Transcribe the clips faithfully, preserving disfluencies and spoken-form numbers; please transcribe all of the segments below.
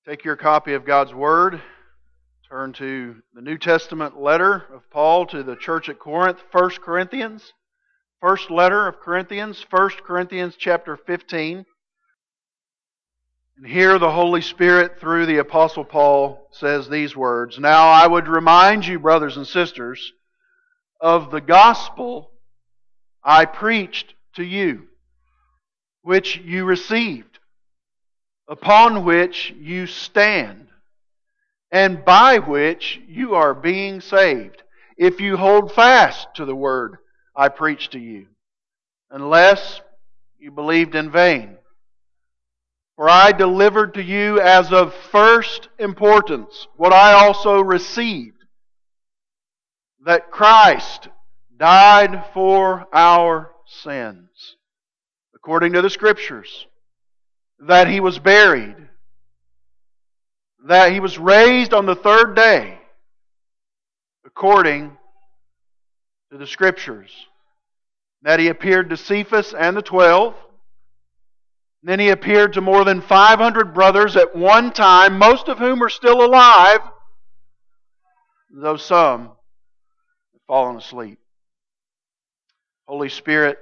Take your copy of God's Word, turn to the New Testament letter of Paul to the church at Corinth, First Corinthians. First letter of Corinthians, First Corinthians chapter fifteen. And here the Holy Spirit, through the Apostle Paul, says these words, "Now I would remind you, brothers and sisters, of the gospel I preached to you, which you received, upon which you stand, and by which you are being saved, if you hold fast to the word I preached to you, unless you believed in vain. For I delivered to you as of first importance what I also received, that Christ died for our sins, according to the Scriptures, that He was buried, that He was raised on the third day, according to the Scriptures, that He appeared to Cephas and the twelve. Then He appeared to more than five hundred brothers at one time, most of whom are still alive, though some have fallen asleep." Holy Spirit,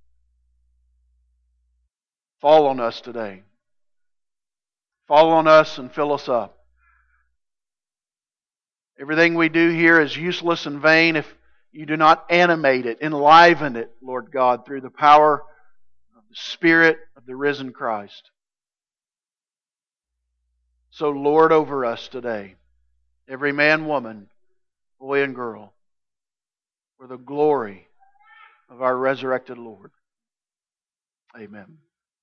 fall on us today. Fall on us and fill us up. Everything we do here is useless and vain if you do not animate it, enliven it, Lord God, through the power of the Spirit of the risen Christ. So Lord over us today, every man, woman, boy and girl, for the glory of our resurrected Lord. Amen.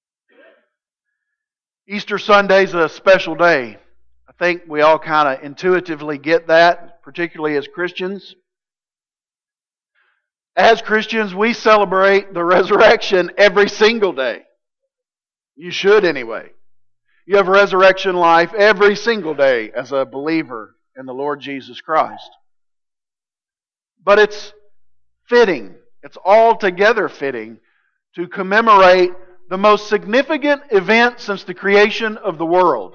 Easter Sunday is a special day. I think we all kind of intuitively get that, particularly as Christians. As Christians, we celebrate the resurrection every single day. You should anyway. You have resurrection life every single day as a believer in the Lord Jesus Christ. But it's fitting, it's altogether fitting to commemorate the most significant event since the creation of the world.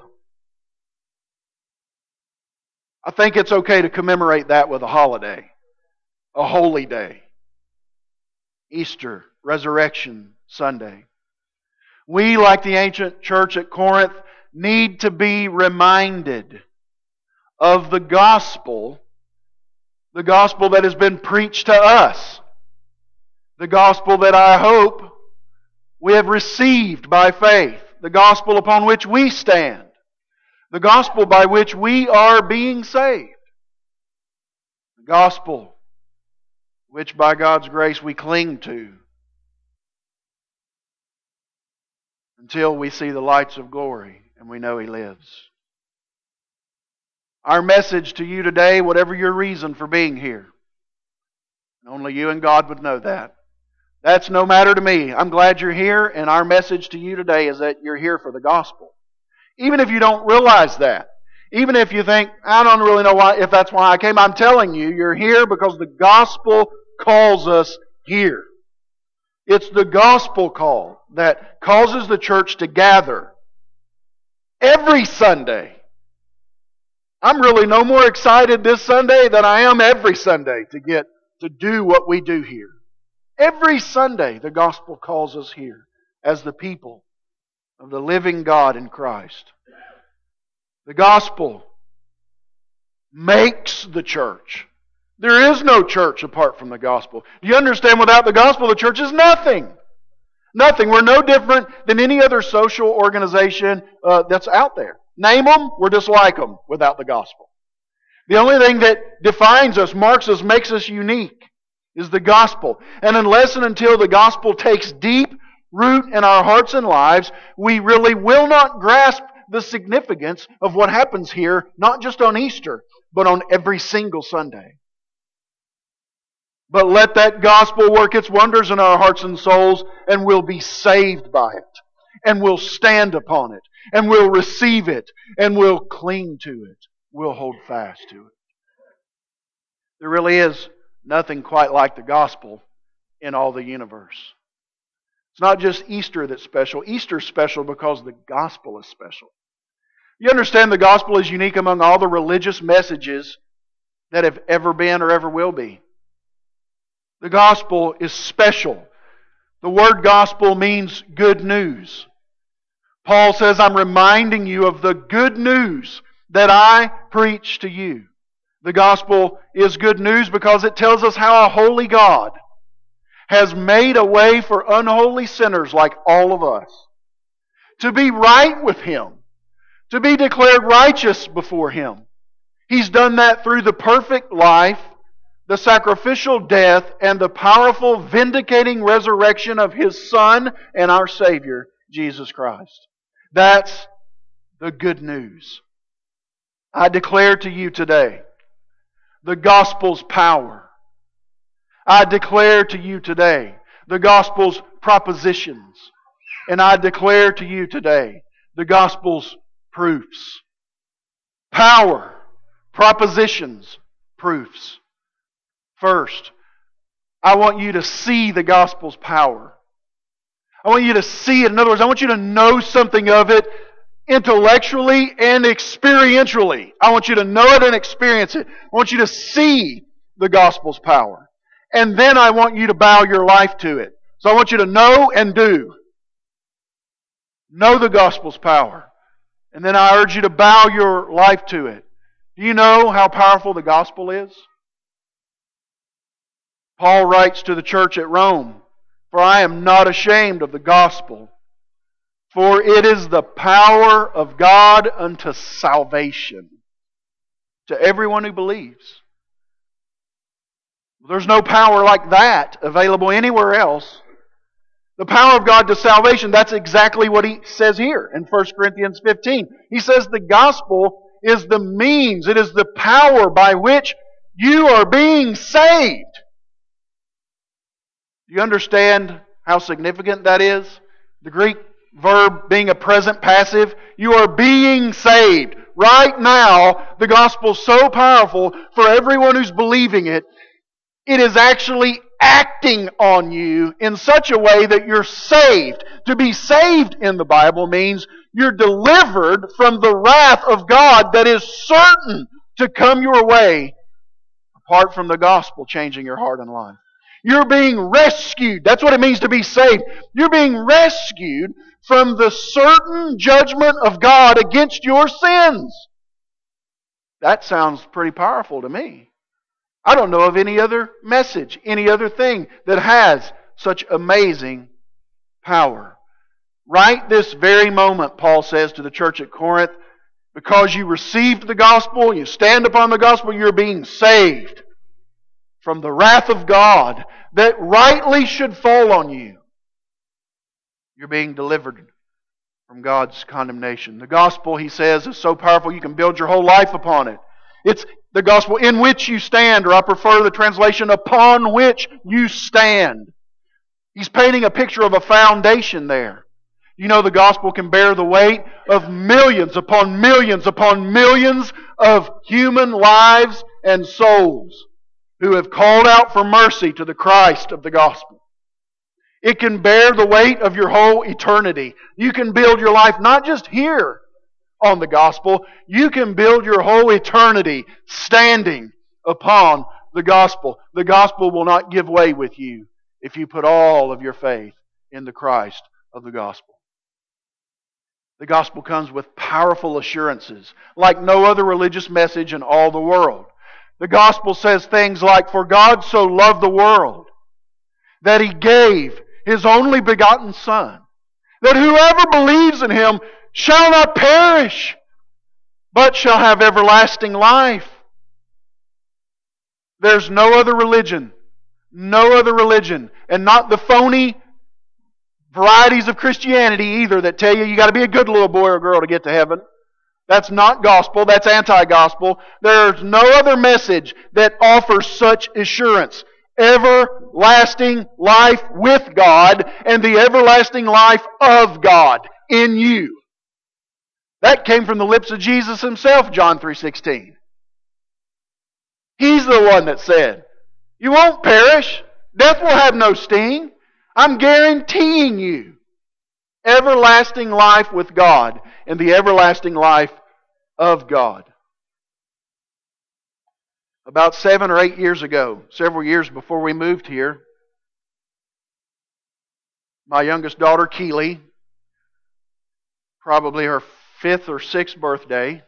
I think it's okay to commemorate that with a holiday, a holy day. Easter, Resurrection Sunday. We, like the ancient church at Corinth, need to be reminded of the gospel, the gospel that has been preached to us, the gospel that I hope we have received by faith, the gospel upon which we stand, the gospel by which we are being saved, the gospel which by God's grace we cling to until we see the lights of glory and we know He lives. Our message to you today, whatever your reason for being here, only you and God would know that. That's no matter to me. I'm glad you're here, and our message to you today is that you're here for the gospel. Even if you don't realize that, even if you think, I don't really know why, if that's why I came, I'm telling you, you're here because the gospel calls us here. It's the gospel call that causes the church to gather every Sunday. I'm really no more excited this Sunday than I am every Sunday to get to do what we do here. Every Sunday the gospel calls us here as the people of the living God in Christ. The gospel makes the church. There is no church apart from the gospel. Do you understand? Without the gospel, the church is nothing. Nothing. We're no different than any other social organization uh, that's out there. Name them, we're just like them without the gospel. The only thing that defines us, marks us, makes us unique is the gospel. And unless and until the gospel takes deep root in our hearts and lives, we really will not grasp the significance of what happens here, not just on Easter, but on every single Sunday. But let that gospel work its wonders in our hearts and souls, and we'll be saved by it. And we'll stand upon it. And we'll receive it. And we'll cling to it. We'll hold fast to it. There really is nothing quite like the gospel in all the universe. It's not just Easter that's special. Easter's special because the gospel is special. You understand the gospel is unique among all the religious messages that have ever been or ever will be. The gospel is special. The word gospel means good news. Paul says, I'm reminding you of the good news that I preach to you. The gospel is good news because it tells us how a holy God has made a way for unholy sinners like all of us to be right with Him, to be declared righteous before Him. He's done that through the perfect life, the sacrificial death, and the powerful vindicating resurrection of His Son and our Savior, Jesus Christ. That's the good news. I declare to you today the gospel's power. I declare to you today the gospel's propositions. And I declare to you today the gospel's proofs. Power, propositions, proofs. First, I want you to see the gospel's power. I want you to see it. In other words, I want you to know something of it intellectually and experientially. I want you to know it and experience it. I want you to see the gospel's power. And then I want you to bow your life to it. So I want you to know and do. Know the gospel's power. And then I urge you to bow your life to it. Do you know how powerful the gospel is? Paul writes to the church at Rome, For I am not ashamed of the gospel, for it is the power of God unto salvation to everyone who believes. There's no power like that available anywhere else. The power of God to salvation, that's exactly what he says here in First Corinthians fifteen. He says the gospel is the means, it is the power by which you are being saved. Do you understand how significant that is? The Greek verb being a present passive. You are being saved. Right now, the gospel is so powerful for everyone who's believing it. It is actually acting on you in such a way that you're saved. To be saved in the Bible means you're delivered from the wrath of God that is certain to come your way apart from the gospel changing your heart and life. You're being rescued. That's what it means to be saved. You're being rescued from the certain judgment of God against your sins. That sounds pretty powerful to me. I don't know of any other message, any other thing that has such amazing power. Right this very moment, Paul says to the church at Corinth, because you received the gospel, you stand upon the gospel, you're being saved from the wrath of God that rightly should fall on you. You're being delivered from God's condemnation. The gospel, he says, is so powerful you can build your whole life upon it. It's the gospel in which you stand, or I prefer the translation, upon which you stand. He's painting a picture of a foundation there. You know, the gospel can bear the weight of millions upon millions upon millions of human lives and souls who have called out for mercy to the Christ of the gospel. It can bear the weight of your whole eternity. You can build your life not just here on the gospel. You can build your whole eternity standing upon the gospel. The gospel will not give way with you if you put all of your faith in the Christ of the gospel. The gospel comes with powerful assurances like no other religious message in all the world. The gospel says things like, For God so loved the world that He gave His only begotten Son, that whoever believes in Him shall not perish, but shall have everlasting life. There's no other religion, no other religion, and not the phony varieties of Christianity either that tell you you got to be a good little boy or girl to get to heaven. That's not gospel, that's anti-gospel. There's no other message that offers such assurance. Everlasting life with God and the everlasting life of God in you. That came from the lips of Jesus Himself, John three sixteen. He's the one that said, You won't perish. Death will have no sting. I'm guaranteeing you everlasting life with God and the everlasting life of God. About seven or eight years ago, several years before we moved here, my youngest daughter, Keely, probably her fifth or sixth birthday,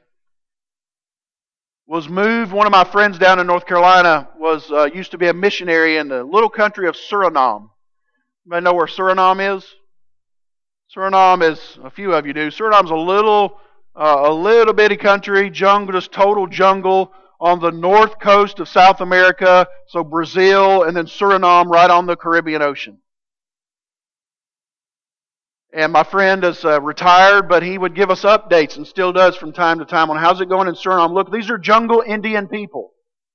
was moved. One of my friends down in North Carolina was uh, used to be a missionary in the little country of Suriname. Anybody know where Suriname is? Suriname is, a few of you do. Suriname's a little, uh, a little bitty country, jungle, just total jungle on the north coast of South America. So Brazil and then Suriname right on the Caribbean Ocean. And my friend is uh, retired, but he would give us updates and still does from time to time on how's it going in Suriname. Look, these are jungle Indian people.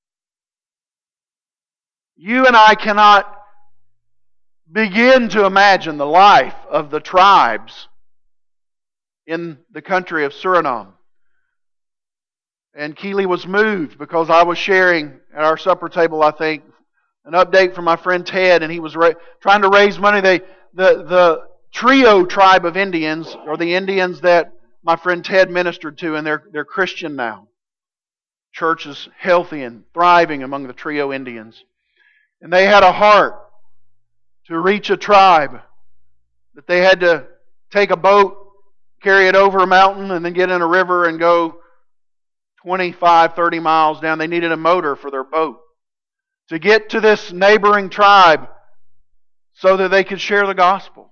You and I cannot begin to imagine the life of the tribes in the country of Suriname. And Keely was moved because I was sharing at our supper table, I think, an update from my friend Ted, and he was ra- trying to raise money. They, the, the Trio tribe of Indians, or the Indians that my friend Ted ministered to, and they're, they're Christian now. Church is healthy and thriving among the Trio Indians. And they had a heart to reach a tribe that they had to take a boat, carry it over a mountain, and then get in a river and go twenty-five, thirty miles down. They needed a motor for their boat to get to this neighboring tribe so that they could share the gospel.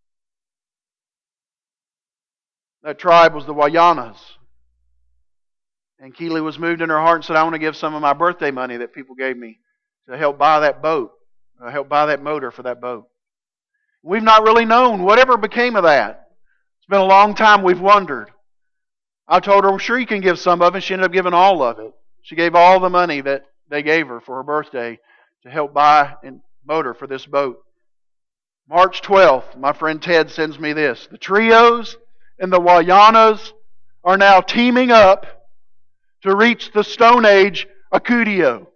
That tribe was the Wayanas. And Keely was moved in her heart and said, I want to give some of my birthday money that people gave me to help buy that boat, to help buy that motor for that boat. We've not really known whatever became of that. It's been a long time we've wondered. I told her, well, sure you can give some of it. She ended up giving all of it. She gave all the money that they gave her for her birthday to help buy a motor for this boat. March twelfth, my friend Ted sends me this. The Trios and the Wayanas are now teaming up to reach the Stone Age Akudio.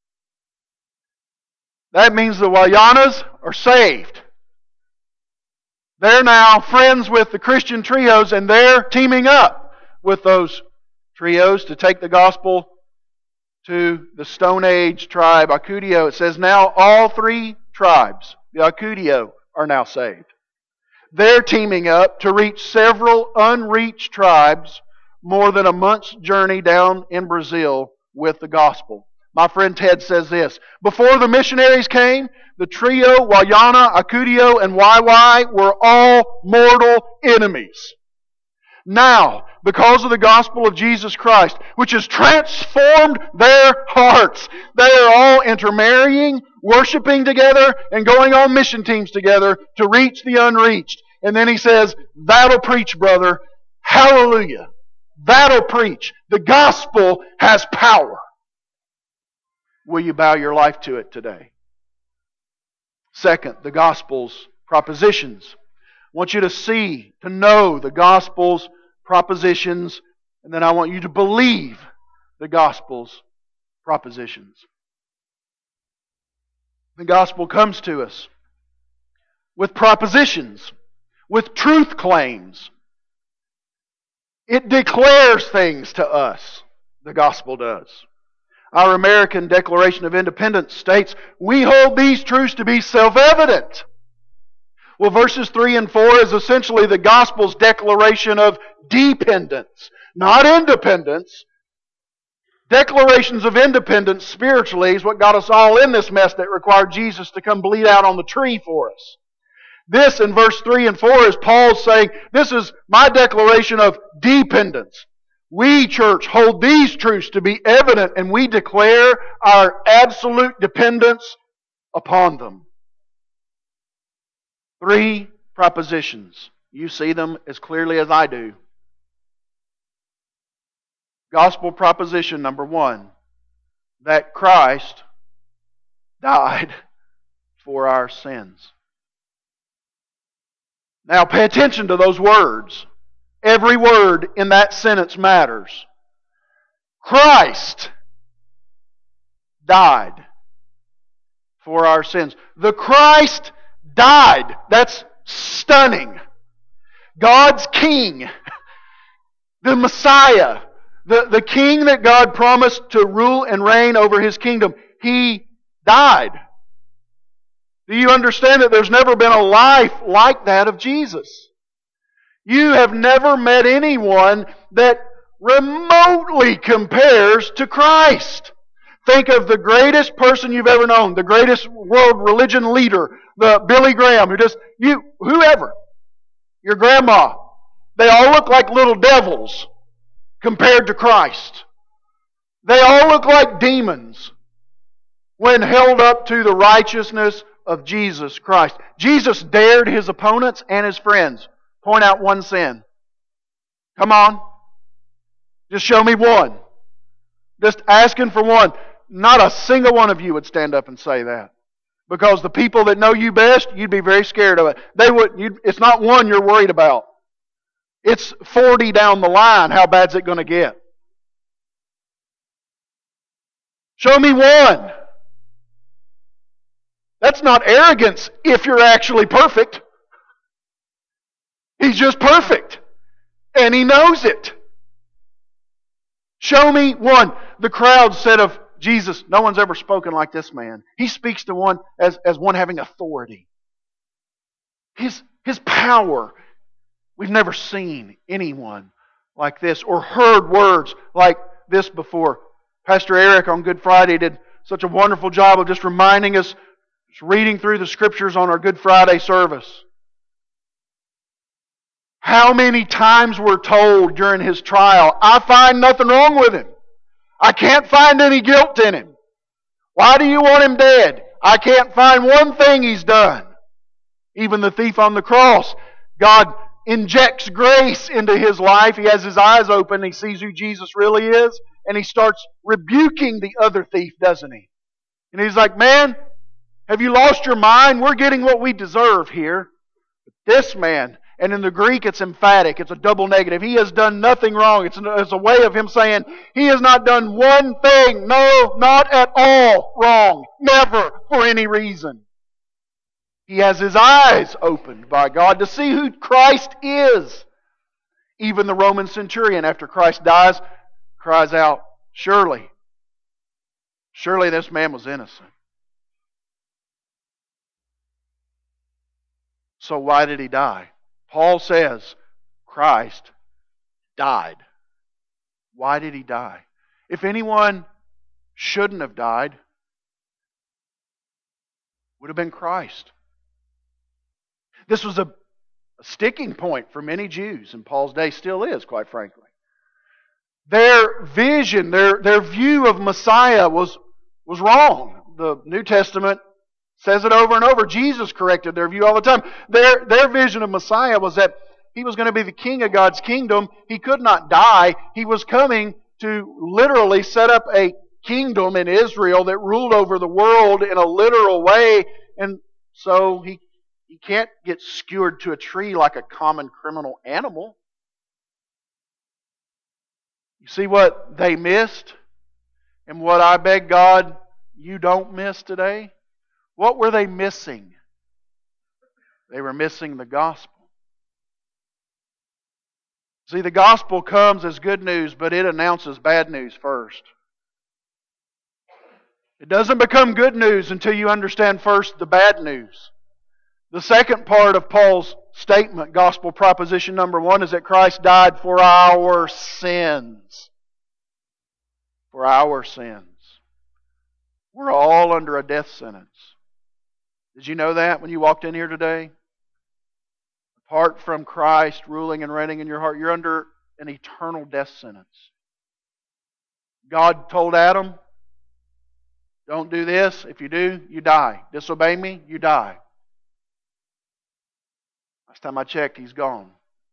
That means the Wayanas are saved. They're now friends with the Christian Trios, and they're teaming up with those Trios to take the gospel to the Stone Age tribe, Akudio. It says now all three tribes, the Akudio, are now saved. They're teaming up to reach several unreached tribes more than a month's journey down in Brazil with the gospel. My friend Ted says this, before the missionaries came, the Trio, Wayana, Akudio, and Y Y were all mortal enemies. Now, because of the gospel of Jesus Christ, which has transformed their hearts, they are all intermarrying, worshiping together, and going on mission teams together to reach the unreached. And then he says, that'll preach, brother. Hallelujah. That'll preach. The gospel has power. Will you bow your life to it today? Second, the gospel's propositions. I want you to see, to know the gospel's propositions, and then I want you to believe the gospel's propositions. The gospel comes to us with propositions, with truth claims. It declares things to us, the gospel does. Our American Declaration of Independence states, we hold these truths to be self-evident. Well, verses three and four is essentially the gospel's declaration of dependence, not independence. Declarations of independence spiritually is what got us all in this mess that required Jesus to come bleed out on the tree for us. This in verse three and four is Paul saying, this is my declaration of dependence. We, church, hold these truths to be evident, and we declare our absolute dependence upon them. Three propositions. You see them as clearly as I do. Gospel proposition number one, that Christ died for our sins. Now pay attention to those words. Every word in that sentence matters. Christ died for our sins. The Christ died. That's stunning. God's King, the Messiah, The, the king that God promised to rule and reign over His kingdom, He died. Do you understand that there's never been a life like that of Jesus? You have never met anyone that remotely compares to Christ. Think of the greatest person you've ever known, the greatest world religion leader, the Billy Graham, who just, you, whoever, your grandma. They all look like little devils compared to Christ. They all look like demons when held up to the righteousness of Jesus Christ. Jesus dared His opponents and His friends point out one sin. Come on. Just show me one. Just asking for one. Not a single one of you would stand up and say that. Because the people that know you best, you'd be very scared of it. They would. You'd, it's not one you're worried about. It's forty down the line. How bad's it going to get? Show me one. That's not arrogance if you're actually perfect. He's just perfect. And He knows it. Show me one. The crowd said of Jesus, no one's ever spoken like this man. He speaks to one as, as one having authority. His, his power. We've never seen anyone like this or heard words like this before. Pastor Eric on Good Friday did such a wonderful job of just reminding us, just reading through the Scriptures on our Good Friday service. How many times we're told during His trial, I find nothing wrong with Him. I can't find any guilt in Him. Why do you want Him dead? I can't find one thing He's done. Even the thief on the cross, God injects grace into his life. He has his eyes open. He sees who Jesus really is. And he starts rebuking the other thief, doesn't he? And he's like, man, have you lost your mind? We're getting what we deserve here. But this man, and in the Greek it's emphatic. It's a double negative. He has done nothing wrong. It's a, it's a way of him saying, he has not done one thing. No, not at all wrong. Never for any reason. He has his eyes opened by God to see who Christ is. Even the Roman centurion, after Christ dies, cries out, surely, surely this man was innocent. So why did he die? Paul says Christ died. Why did He die? If anyone shouldn't have died, it would have been Christ. This was a, a sticking point for many Jews in Paul's day, still is, quite frankly. Their vision, their, their view of Messiah was, was wrong. The New Testament says it over and over. Jesus corrected their view all the time. Their, their vision of Messiah was that He was going to be the king of God's kingdom. He could not die. He was coming to literally set up a kingdom in Israel that ruled over the world in a literal way. And so He He can't get skewered to a tree like a common criminal animal. You see what they missed? And what I beg God you don't miss today? What were they missing? They were missing the gospel. See, the gospel comes as good news, but it announces bad news first. It doesn't become good news until you understand first the bad news. The second part of Paul's statement, gospel proposition number one, is that Christ died for our sins. For our sins. We're all under a death sentence. Did you know that when you walked in here today? Apart from Christ ruling and reigning in your heart, you're under an eternal death sentence. God told Adam, don't do this. If you do, you die. Disobey me, you die. Last time I checked, he's gone.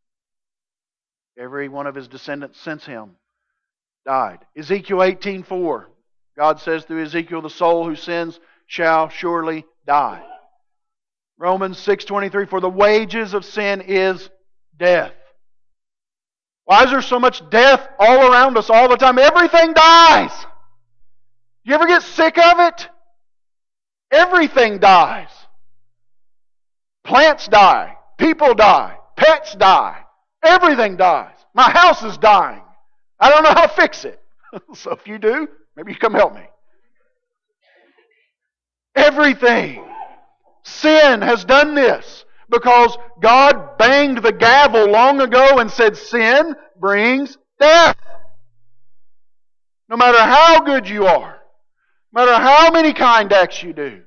Every one of his descendants since him died. Ezekiel eighteen four. God says through Ezekiel, the soul who sins shall surely die. Romans six twenty-three, for the wages of sin is death. Why is there so much death all around us all the time? Everything dies. You ever get sick of it? Everything dies. Plants die. People die. Pets die. Everything dies. My house is dying. I don't know how to fix it. So if you do, maybe you come help me. Everything. Sin has done this because God banged the gavel long ago and said sin brings death. No matter how good you are, no matter how many kind acts you do.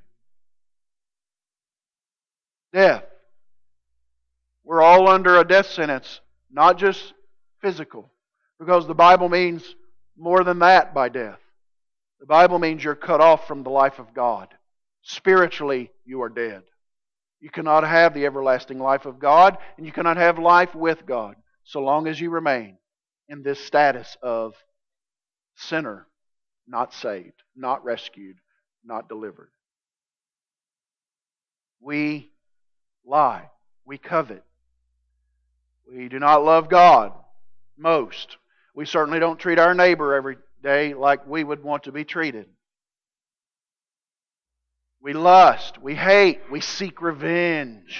Death. We're all under a death sentence, not just physical, because the Bible means more than that by death. The Bible means you're cut off from the life of God. Spiritually, you are dead. You cannot have the everlasting life of God, and you cannot have life with God so long as you remain in this status of sinner, not saved, not rescued, not delivered. We lie. We covet. We do not love God, most. We certainly don't treat our neighbor every day like we would want to be treated. We lust, we hate, we seek revenge.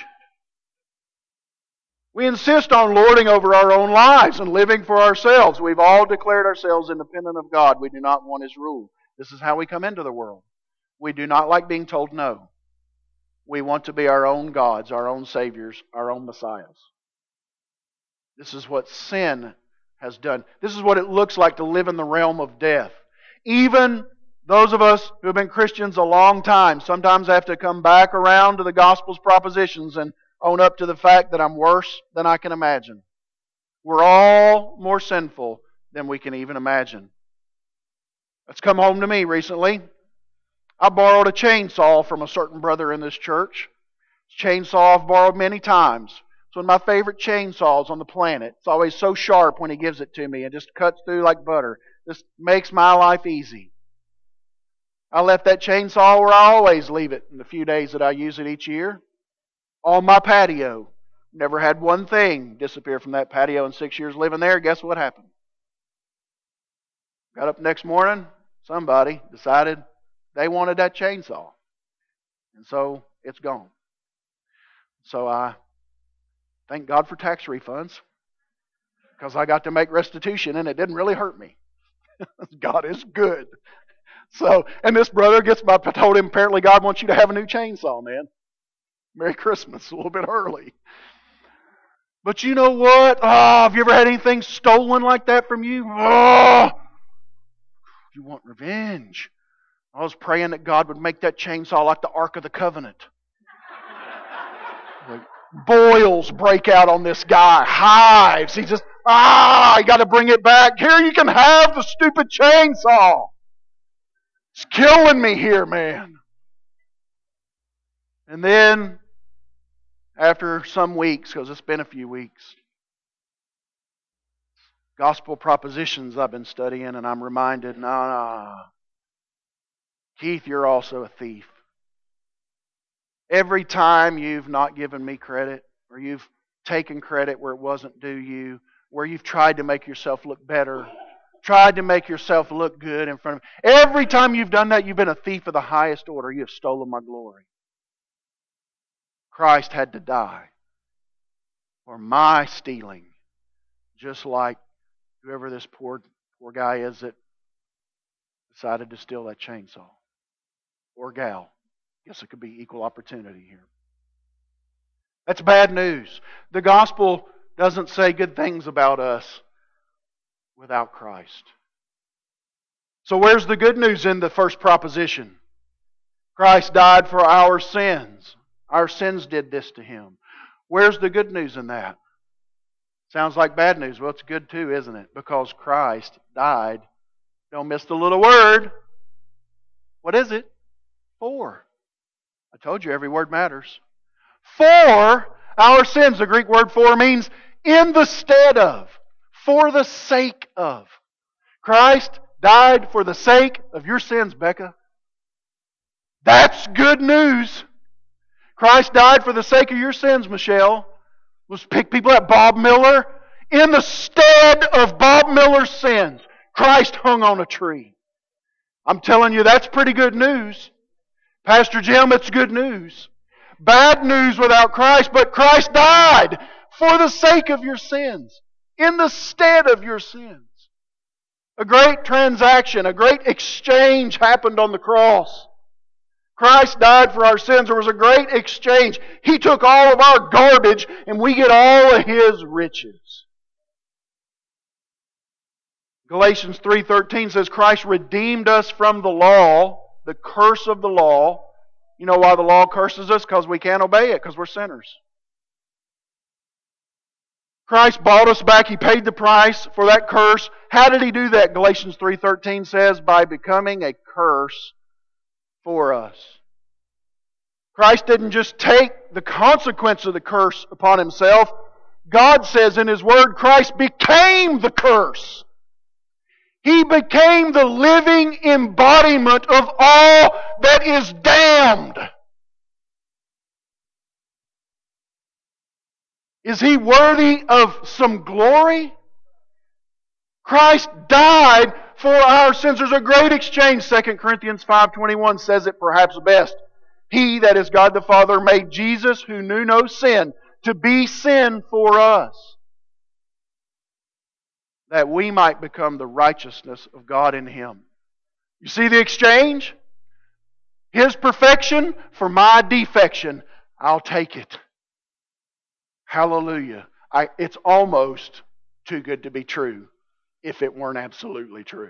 We insist on lording over our own lives and living for ourselves. We've all declared ourselves independent of God. We do not want His rule. This is how we come into the world. We do not like being told no. We want to be our own gods, our own saviors, our own messiahs. This is what sin has done. This is what it looks like to live in the realm of death. Even those of us who have been Christians a long time sometimes have to come back around to the gospel's propositions and own up to the fact that I'm worse than I can imagine. We're all more sinful than we can even imagine. It's come home to me recently. I borrowed a chainsaw from a certain brother in this church. Chainsaw I've borrowed many times. It's one of my favorite chainsaws on the planet. It's always so sharp when he gives it to me and just cuts through like butter. Just makes my life easy. I left that chainsaw where I always leave it in the few days that I use it each year. On my patio. Never had one thing disappear from that patio in six years living there. Guess what happened? Got up next morning, somebody decided they wanted that chainsaw. And so it's gone. So I thank God for tax refunds because I got to make restitution and it didn't really hurt me. God is good. So, and this brother gets my, I told him apparently God wants you to have a new chainsaw, man. Merry Christmas, a little bit early. But you know what? Oh, have you ever had anything stolen like that from you? Oh, you want revenge. I was praying that God would make that chainsaw like the Ark of the Covenant. Like, boils break out on this guy. Hives. He just, ah, you got to bring it back. Here, you can have the stupid chainsaw. It's killing me here, man. And then, after some weeks, because it's been a few weeks, gospel propositions I've been studying, and I'm reminded, no, no, Keith, you're also a thief. Every time you've not given me credit, or you've taken credit where it wasn't due you, where you've tried to make yourself look better, tried to make yourself look good in front of me, every time you've done that, you've been a thief of the highest order. You have stolen my glory. Christ had to die for my stealing, just like whoever this poor poor guy is that decided to steal that chainsaw. Or gal. Guess it could be equal opportunity here. That's bad news. The gospel doesn't say good things about us without Christ. So where's the good news in the first proposition? Christ died for our sins. Our sins did this to Him. Where's the good news in that? Sounds like bad news. Well, it's good too, isn't it? Because Christ died. Don't miss the little word. What is it? For. I told you every word matters. For our sins. The Greek word for means in the stead of. For the sake of. Christ died for the sake of your sins, Becca. That's good news. Christ died for the sake of your sins, Michelle. Let's pick people at Bob Miller. In the stead of Bob Miller's sins, Christ hung on a tree. I'm telling you, that's pretty good news. Pastor Jim, it's good news. Bad news without Christ, but Christ died for the sake of your sins. In the stead of your sins. A great transaction, a great exchange happened on the cross. Christ died for our sins. There was a great exchange. He took all of our garbage and we get all of His riches. Galatians three thirteen says Christ redeemed us from the law, the curse of the law. You know why the law curses us? Because we can't obey it, because we're sinners. Christ bought us back. He paid the price for that curse. How did He do that? Galatians three thirteen says, by becoming a curse for us. Christ didn't just take the consequence of the curse upon Himself. God says in His Word, Christ became the curse. He became the living embodiment of all that is damned. Is He worthy of some glory? Christ died for our sins. There's a great exchange. Second Corinthians five twenty-one says it perhaps best. He, that is God the Father, made Jesus, who knew no sin, to be sin for us, that we might become the righteousness of God in Him. You see the exchange? His perfection for my defection. I'll take it. Hallelujah. I, it's almost too good to be true if it weren't absolutely true.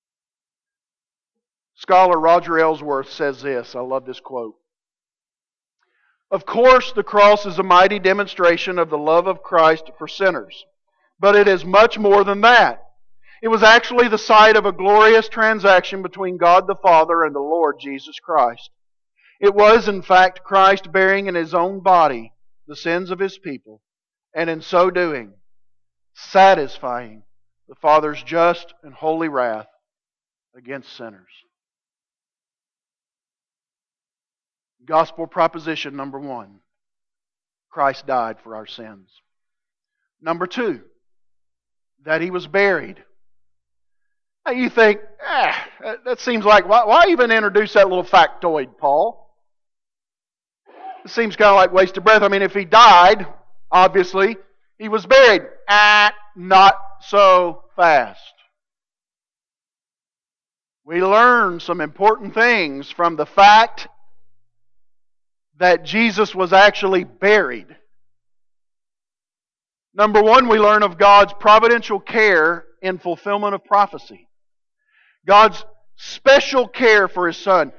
Scholar Roger Ellsworth says this. I love this quote. Of course, the cross is a mighty demonstration of the love of Christ for sinners. But it is much more than that. It was actually the site of a glorious transaction between God the Father and the Lord Jesus Christ. It was, in fact, Christ bearing in His own body the sins of His people, and in so doing, satisfying the Father's just and holy wrath against sinners. Gospel proposition number one. Christ died for our sins. Number two, that He was buried. Now you think, ah, that seems like, why, why even introduce that little factoid, Paul? It seems kind of like wasted breath. I mean, if He died, obviously, He was buried. Ah, not so fast. We learn some important things from the fact that Jesus was actually buried. Number one, we learn of God's providential care in fulfillment of prophecy. God's special care for His Son.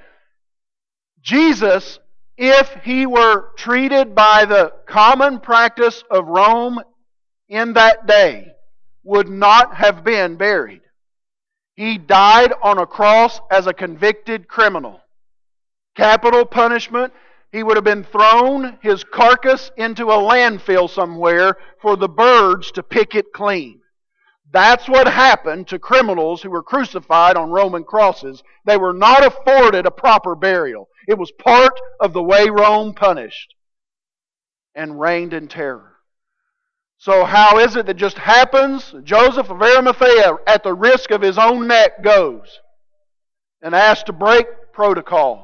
Jesus, if He were treated by the common practice of Rome in that day, would not have been buried. He died on a cross as a convicted criminal. Capital punishment. He would have been thrown, His carcass, into a landfill somewhere for the birds to pick it clean. That's what happened to criminals who were crucified on Roman crosses. They were not afforded a proper burial. It was part of the way Rome punished and reigned in terror. So how is it that just happens? Joseph of Arimathea, at the risk of his own neck, goes and asks to break protocol.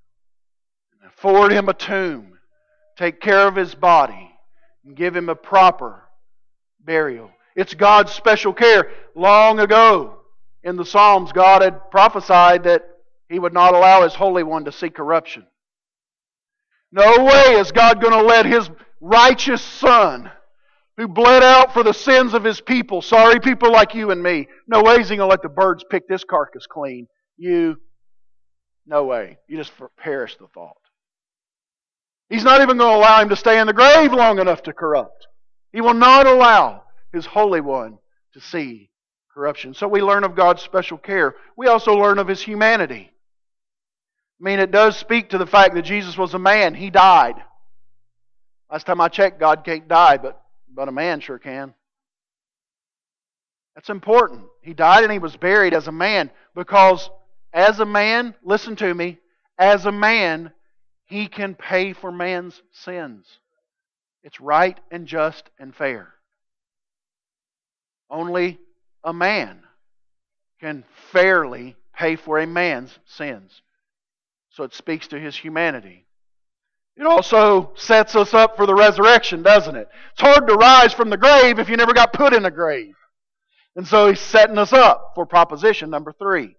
Forward him a tomb, take care of his body, and give him a proper burial. It's God's special care. Long ago in the Psalms, God had prophesied that He would not allow His Holy One to see corruption. No way is God going to let His righteous Son, who bled out for the sins of His people, sorry people like you and me, no way is He going to let the birds pick this carcass clean. You, no way. You just perish the thought. He's not even going to allow Him to stay in the grave long enough to corrupt. He will not allow His Holy One to see corruption. So we learn of God's special care. We also learn of His humanity. I mean, it does speak to the fact that Jesus was a man. He died. Last time I checked, God can't die, but, but a man sure can. That's important. He died and He was buried as a man because as a man, listen to me, as a man, He can pay for man's sins. It's right and just and fair. Only a man can fairly pay for a man's sins. So it speaks to His humanity. It also sets us up for the resurrection, doesn't it? It's hard to rise from the grave if you never got put in a grave. And so he's setting us up for proposition number three.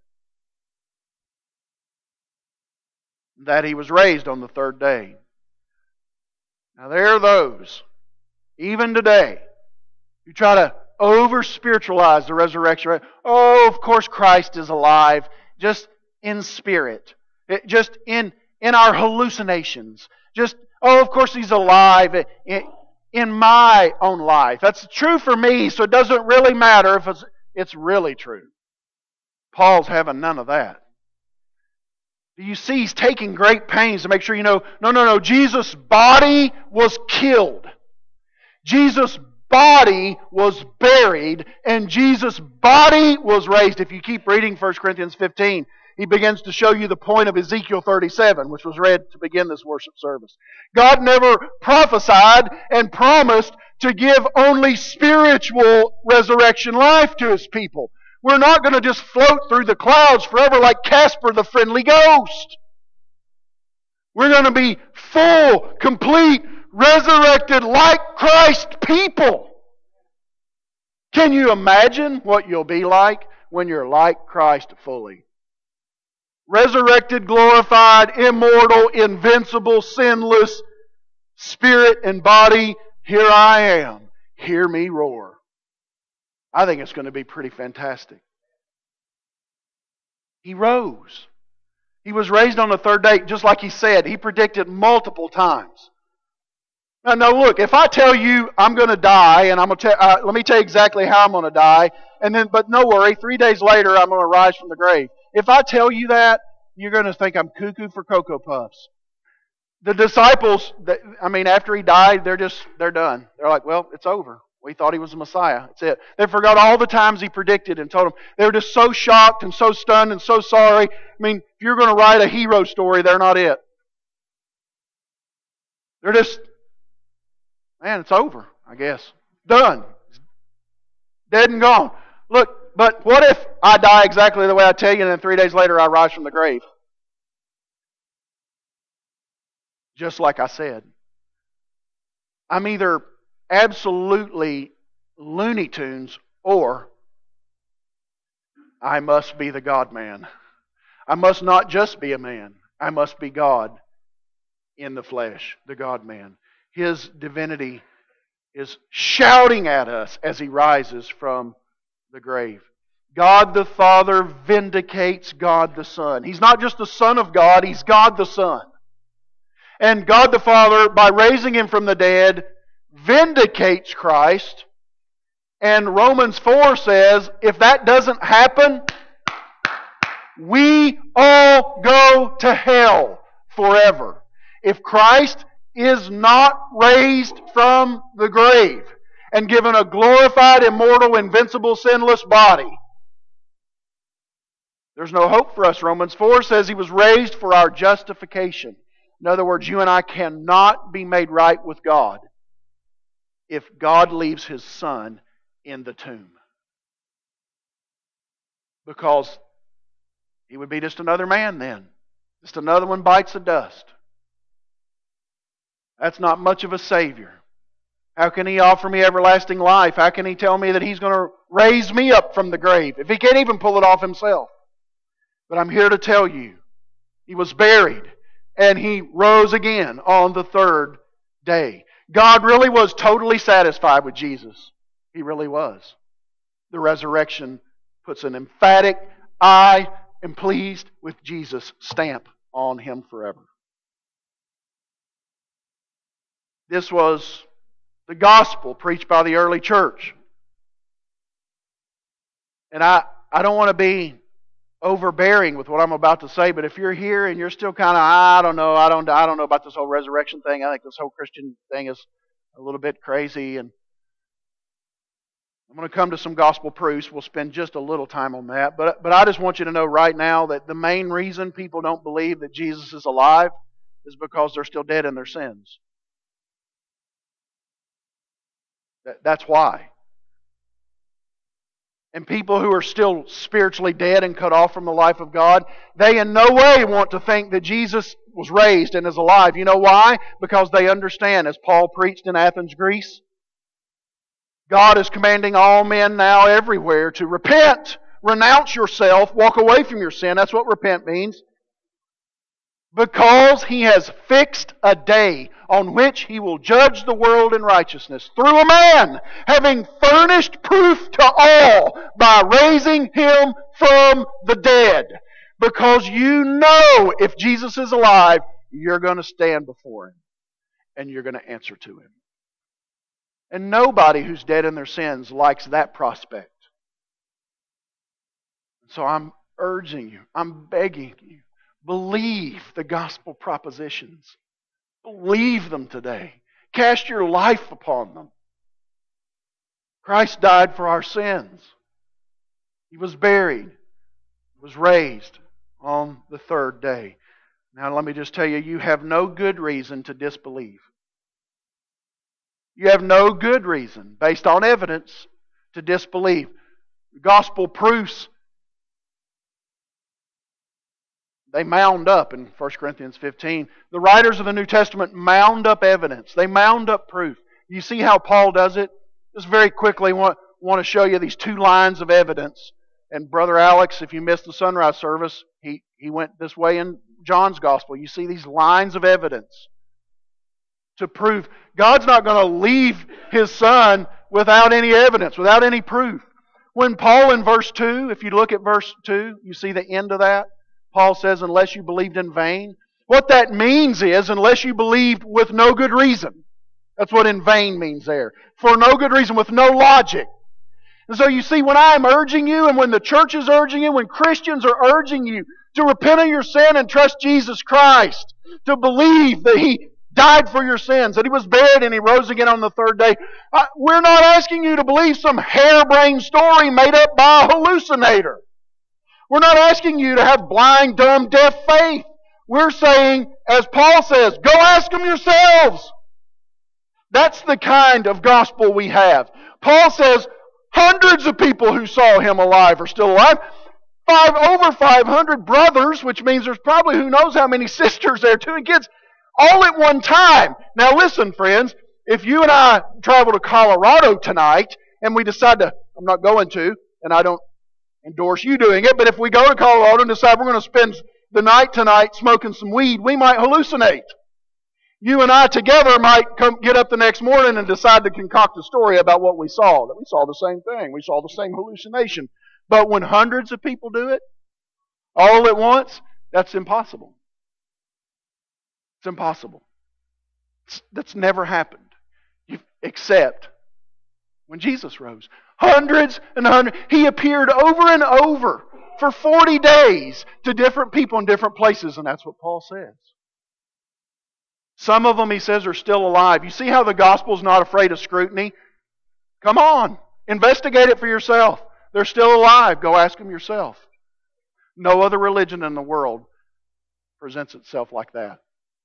That he was raised on the third day. Now there are those, even today, who try to over-spiritualize the resurrection. Oh, of course Christ is alive, just in spirit. It, just in, in our hallucinations. Just, oh, of course He's alive in, in my own life. That's true for me, so it doesn't really matter if it's, it's really true. Paul's having none of that. Do you see he's taking great pains to make sure you know, no, no, no, Jesus' body was killed. Jesus' body was buried, and Jesus' body was raised. If you keep reading First Corinthians fifteen, he begins to show you the point of Ezekiel thirty-seven, which was read to begin this worship service. God never prophesied and promised to give only spiritual resurrection life to His people. We're not going to just float through the clouds forever like Casper the Friendly Ghost. We're going to be full, complete, resurrected like Christ people. Can you imagine what you'll be like when you're like Christ fully? Resurrected, glorified, immortal, invincible, sinless, spirit and body. Here I am. Hear me roar. I think it's going to be pretty fantastic. He rose. He was raised on the third day, just like He said. He predicted multiple times. Now, no, look, if I tell you I'm going to die, and I'm going to tell, uh, let me tell you exactly how I'm going to die, and then, but no worry, three days later I'm going to rise from the grave. If I tell you that, you're going to think I'm cuckoo for Cocoa Puffs. The disciples, I mean, after He died, they're just, they're done. They're like, well, it's over. We thought He was the Messiah. That's it. They forgot all the times He predicted and told them. They were just so shocked and so stunned and so sorry. I mean, if you're going to write a hero story, they're not it. They're just, man, it's over, I guess. Done. Dead and gone. Look, but what if I die exactly the way I tell you and then three days later I rise from the grave? Just like I said. I'm either absolutely Looney Tunes, or I must be the God-man. I must not just be a man. I must be God in the flesh, the God-man. His divinity is shouting at us as He rises from the grave. God the Father vindicates God the Son. He's not just the Son of God, He's God the Son. And God the Father, by raising Him from the dead, vindicates Christ. And Romans four says, if that doesn't happen, we all go to hell forever. If Christ is not raised from the grave and given a glorified, immortal, invincible, sinless body, there's no hope for us. Romans four says He was raised for our justification. In other words, you and I cannot be made right with God if God leaves His Son in the tomb. Because He would be just another man then. Just another one bites the dust. That's not much of a Savior. How can He offer me everlasting life? How can He tell me that He's going to raise me up from the grave if He can't even pull it off Himself? But I'm here to tell you, He was buried and He rose again on the third day. God really was totally satisfied with Jesus. He really was. The resurrection puts an emphatic, I am pleased with Jesus stamp on Him forever. This was the gospel preached by the early church. And I, I don't want to be overbearing with what I'm about to say, but if you're here and you're still kind of, I don't know, I don't, I don't know about this whole resurrection thing. I think this whole Christian thing is a little bit crazy, and I'm going to come to some gospel proofs. We'll spend just a little time on that, but but I just want you to know right now that the main reason people don't believe that Jesus is alive is because they're still dead in their sins. That, that's why. And people who are still spiritually dead and cut off from the life of God, they in no way want to think that Jesus was raised and is alive. You know why? Because they understand, as Paul preached in Athens, Greece, God is commanding all men now everywhere to repent, renounce yourself, walk away from your sin. That's what repent means. Because He has fixed a day on which He will judge the world in righteousness through a man, having furnished proof to all by raising Him from the dead. Because you know if Jesus is alive, you're going to stand before Him and you're going to answer to Him. And nobody who's dead in their sins likes that prospect. So I'm urging you, I'm begging you, believe the gospel propositions. Believe them today. Cast your life upon them. Christ died for our sins. He was buried, was raised on the third day. Now let me just tell you, you have no good reason to disbelieve. You have no good reason, based on evidence, to disbelieve. Gospel proofs, they mound up in First Corinthians fifteen. The writers of the New Testament mound up evidence. They mound up proof. You see how Paul does it? Just very quickly want, want to show you these two lines of evidence. And Brother Alex, if you missed the sunrise service, he, he went this way in John's Gospel. You see these lines of evidence to prove God's not going to leave His Son without any evidence, without any proof. When Paul in verse two, if you look at verse two, you see the end of that. Paul says, unless you believed in vain. What that means is, unless you believed with no good reason. That's what in vain means there. For no good reason, with no logic. And so you see, when I'm urging you, and when the church is urging you, when Christians are urging you to repent of your sin and trust Jesus Christ, to believe that He died for your sins, that He was buried and He rose again on the third day, we're not asking you to believe some harebrained story made up by a hallucinator. We're not asking you to have blind, dumb, deaf faith. We're saying, as Paul says, go ask them yourselves. That's the kind of gospel we have. Paul says hundreds of people who saw Him alive are still alive. Five, over five hundred brothers, which means there's probably who knows how many sisters there too, and kids, all at one time. Now listen, friends, if you and I travel to Colorado tonight, and we decide to, I'm not going to, and I don't endorse you doing it, but if we go to Colorado and decide we're going to spend the night tonight smoking some weed, we might hallucinate. You and I together might come get up the next morning and decide to concoct a story about what we saw. That we saw the same thing. We saw the same hallucination. But when hundreds of people do it, all at once, that's impossible. It's impossible. It's, that's never happened. Except when Jesus rose. Hundreds and hundreds. He appeared over and over for forty days to different people in different places, and that's what Paul says. Some of them, he says, are still alive. You see how the gospel's not afraid of scrutiny? Come on. Investigate it for yourself. They're still alive. Go ask them yourself. No other religion in the world presents itself like that.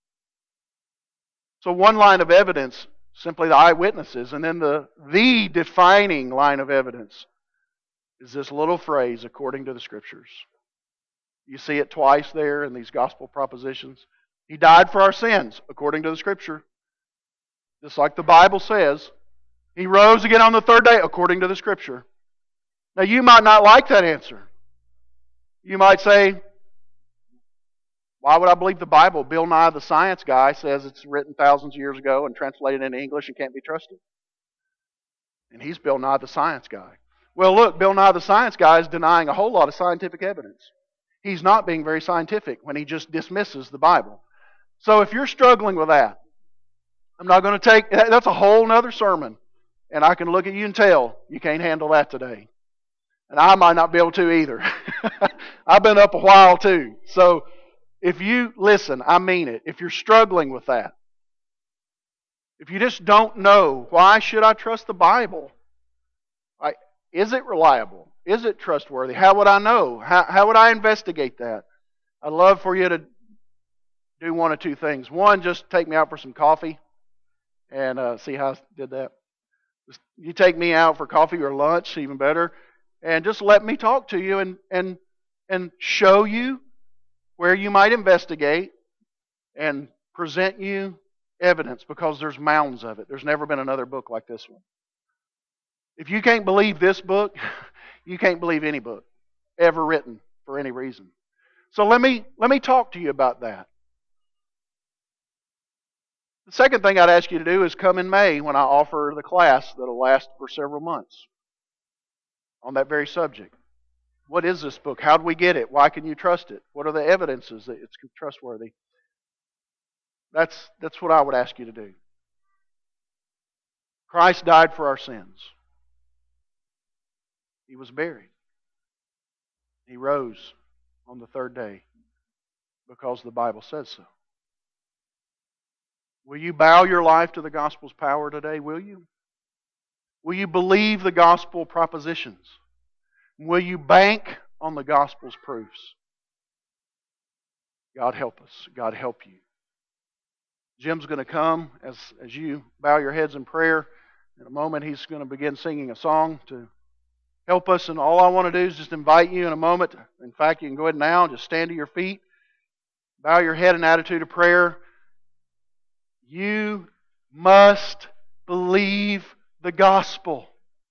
So one line of evidence, simply the eyewitnesses, and then the, the defining line of evidence is this little phrase, according to the Scriptures. You see it twice there in these gospel propositions. He died for our sins, according to the Scripture. Just like the Bible says. He rose again on the third day, according to the Scripture. Now you might not like that answer. You might say, why would I believe the Bible? Bill Nye, the science guy, says it's written thousands of years ago and translated into English and can't be trusted. And he's Bill Nye, the science guy. Well, look, Bill Nye, the science guy, is denying a whole lot of scientific evidence. He's not being very scientific when he just dismisses the Bible. So if you're struggling with that, I'm not going to take, that's a whole other sermon. And I can look at you and tell you can't handle that today. And I might not be able to either. I've been up a while too. So if you, listen, I mean it. If you're struggling with that, if you just don't know, why should I trust the Bible? I, is it reliable? Is it trustworthy? How would I know? How, how would I investigate that? I'd love for you to do one of two things. One, just take me out for some coffee and uh, see how I did that. Just, you take me out for coffee or lunch, even better, and just let me talk to you and and and show you where you might investigate and present you evidence, because there's mounds of it. There's never been another book like this one. If you can't believe this book, you can't believe any book ever written for any reason. So let me let me talk to you about that. The second thing I'd ask you to do is come in May when I offer the class that'll last for several months on that very subject. What is this book? How do we get it? Why can you trust it? What are the evidences that it's trustworthy? That's, that's what I would ask you to do. Christ died for our sins. He was buried. He rose on the third day because the Bible says so. Will you bow your life to the gospel's power today? Will you? Will you believe the gospel propositions? Will you bank on the gospel's proofs? God help us. God help you. Jim's going to come as, as you bow your heads in prayer. In a moment, he's going to begin singing a song to help us. And all I want to do is just invite you in a moment. In fact, you can go ahead now and just stand to your feet. Bow your head in attitude of prayer. You must believe the gospel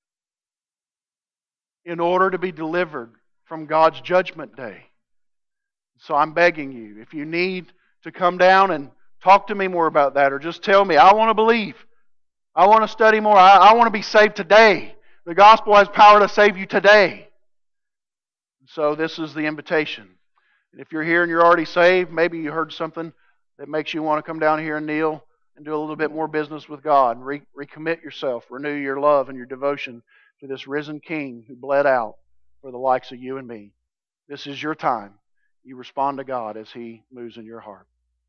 in order to be delivered from God's judgment day. So I'm begging you, if you need to come down and talk to me more about that, or just tell me, I want to believe. I want to study more. I, I want to be saved today. The gospel has power to save you today. So this is the invitation. And if you're here and you're already saved, maybe you heard something that makes you want to come down here and kneel and do a little bit more business with God. Re- recommit yourself. Renew your love and your devotion to this risen King who bled out for the likes of you and me. This is your time. You respond to God as He moves in your heart.